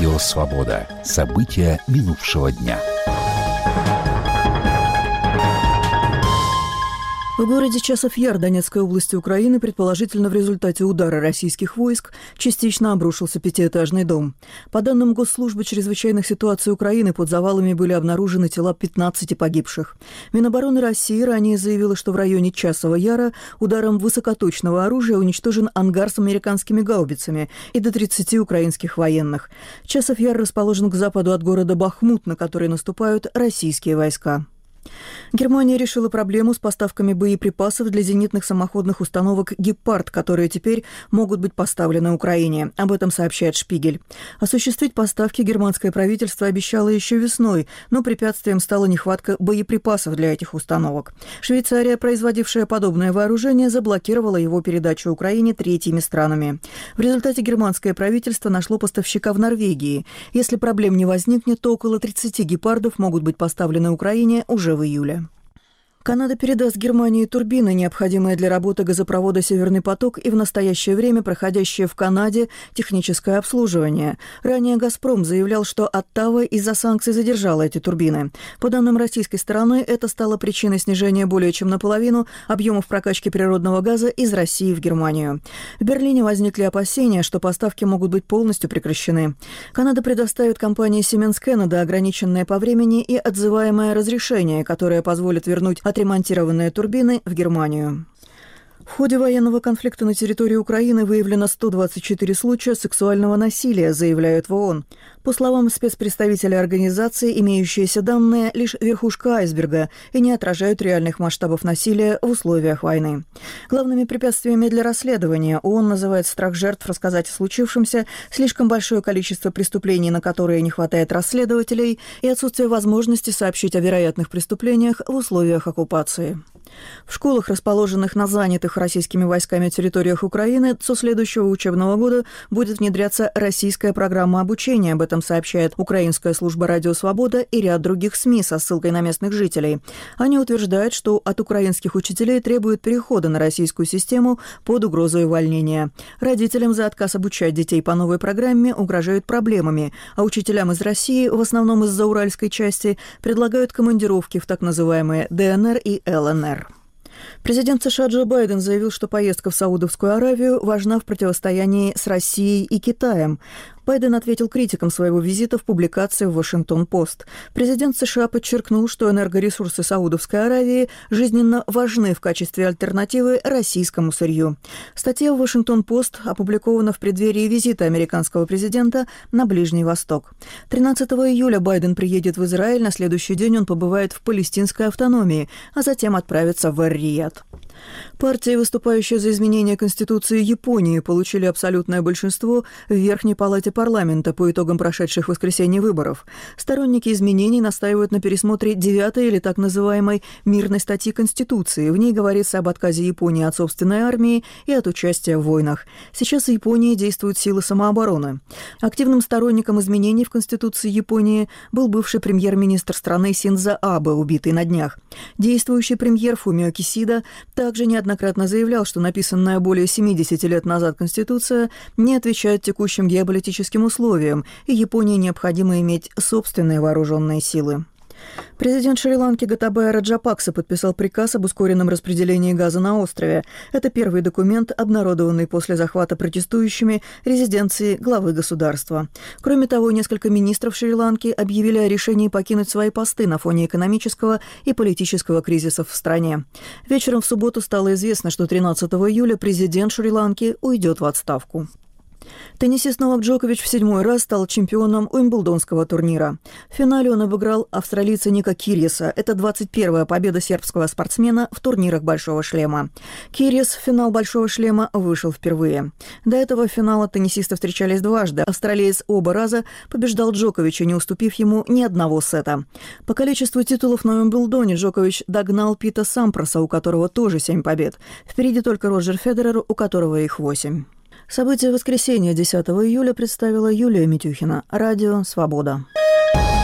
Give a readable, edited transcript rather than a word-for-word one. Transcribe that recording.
Радио «Свобода». События минувшего дня. В городе Часов-Яр Донецкой области Украины предположительно в результате удара российских войск частично обрушился пятиэтажный дом. По данным Госслужбы чрезвычайных ситуаций Украины, под завалами были обнаружены тела 15 погибших. Минобороны России ранее заявила, что в районе Часова Яра ударом высокоточного оружия уничтожен ангар с американскими гаубицами и до 30 украинских военных. Часов-Яр расположен к западу от города Бахмут, на который наступают российские войска. Германия решила проблему с поставками боеприпасов для зенитных самоходных установок «Гепард», которые теперь могут быть поставлены Украине. Об этом сообщает «Шпигель». Осуществить поставки германское правительство обещало еще весной, но препятствием стала нехватка боеприпасов для этих установок. Швейцария, производившая подобное вооружение, заблокировала его передачу Украине третьими странами. В результате германское правительство нашло поставщика в Норвегии. Если проблем не возникнет, то около 30 «Гепардов» могут быть поставлены Украине уже в июле. Канада передаст Германии турбины, необходимые для работы газопровода «Северный поток» и в настоящее время проходящее в Канаде техническое обслуживание. Ранее «Газпром» заявлял, что Оттава из-за санкций задержала эти турбины. По данным российской стороны, это стало причиной снижения более чем наполовину объемов прокачки природного газа из России в Германию. В Берлине возникли опасения, что поставки могут быть полностью прекращены. Канада предоставит компании Siemens Canada ограниченное по времени и отзываемое разрешение, которое позволит вернуть отремонтированные турбины в Германию. В ходе военного конфликта на территории Украины выявлено 124 случая сексуального насилия, заявляют в ООН. По словам спецпредставителя организации, имеющиеся данные – лишь верхушка айсберга и не отражают реальных масштабов насилия в условиях войны. Главными препятствиями для расследования ООН называет страх жертв рассказать о случившемся, слишком большое количество преступлений, на которые не хватает расследователей, и отсутствие возможности сообщить о вероятных преступлениях в условиях оккупации. В школах, расположенных на занятых российскими войсками территориях Украины, со следующего учебного года будет внедряться российская программа обучения. Об этом сообщает Украинская служба «Радио Свобода» и ряд других СМИ со ссылкой на местных жителей. Они утверждают, что от украинских учителей требуют перехода на российскую систему под угрозой увольнения. Родителям за отказ обучать детей по новой программе угрожают проблемами, а учителям из России, в основном из зауральской части, предлагают командировки в так называемые ДНР и ЛНР. Президент США Джо Байден заявил, что поездка в Саудовскую Аравию важна в противостоянии с Россией и Китаем. Байден ответил критикам своего визита в публикации в «Вашингтон-Пост». Президент США подчеркнул, что энергоресурсы Саудовской Аравии жизненно важны в качестве альтернативы российскому сырью. Статья в «Вашингтон-Пост» опубликована в преддверии визита американского президента на Ближний Восток. 13 июля Байден приедет в Израиль, на следующий день он побывает в палестинской автономии, а затем отправится в Эр-Рияд. Партии, выступающие за изменение Конституции Японии, получили абсолютное большинство в Верхней палате парламента по итогам прошедших в воскресенье выборов. Сторонники изменений настаивают на пересмотре 9-й или так называемой «мирной статьи Конституции». В ней говорится об отказе Японии от собственной армии и от участия в войнах. Сейчас в Японии действуют силы самообороны. Активным сторонником изменений в Конституции Японии был бывший премьер-министр страны Синдзо Абе, убитый на днях. Действующий премьер Фумио Кисида также неоднократно заявлял, что написанная более 70 лет назад Конституция не отвечает текущим геополитическим условиям, и Японии необходимо иметь собственные вооруженные силы. Президент Шри-Ланки Готабая Раджапакса подписал приказ об ускоренном распределении газа на острове. Это первый документ, обнародованный после захвата протестующими резиденции главы государства. Кроме того, несколько министров Шри-Ланки объявили о решении покинуть свои посты на фоне экономического и политического кризисов в стране. Вечером в субботу стало известно, что 13 июля президент Шри-Ланки уйдет в отставку. Теннисист Новак Джокович в 7-й раз стал чемпионом Уимблдонского турнира. В финале он обыграл австралийца Ника Кирьеса. Это 21-я победа сербского спортсмена в турнирах «Большого шлема». Кирьес в финал «Большого шлема» вышел впервые. До этого в финала теннисисты встречались дважды. Австралиец оба раза побеждал Джоковича, не уступив ему ни одного сета. По количеству титулов на Уимблдоне Джокович догнал Пита Сампроса, у которого тоже 7 побед. Впереди только Роджер Федерер, у которого их 8. События воскресенья 10 июля представила Юлия Митюхина. Радио «Свобода».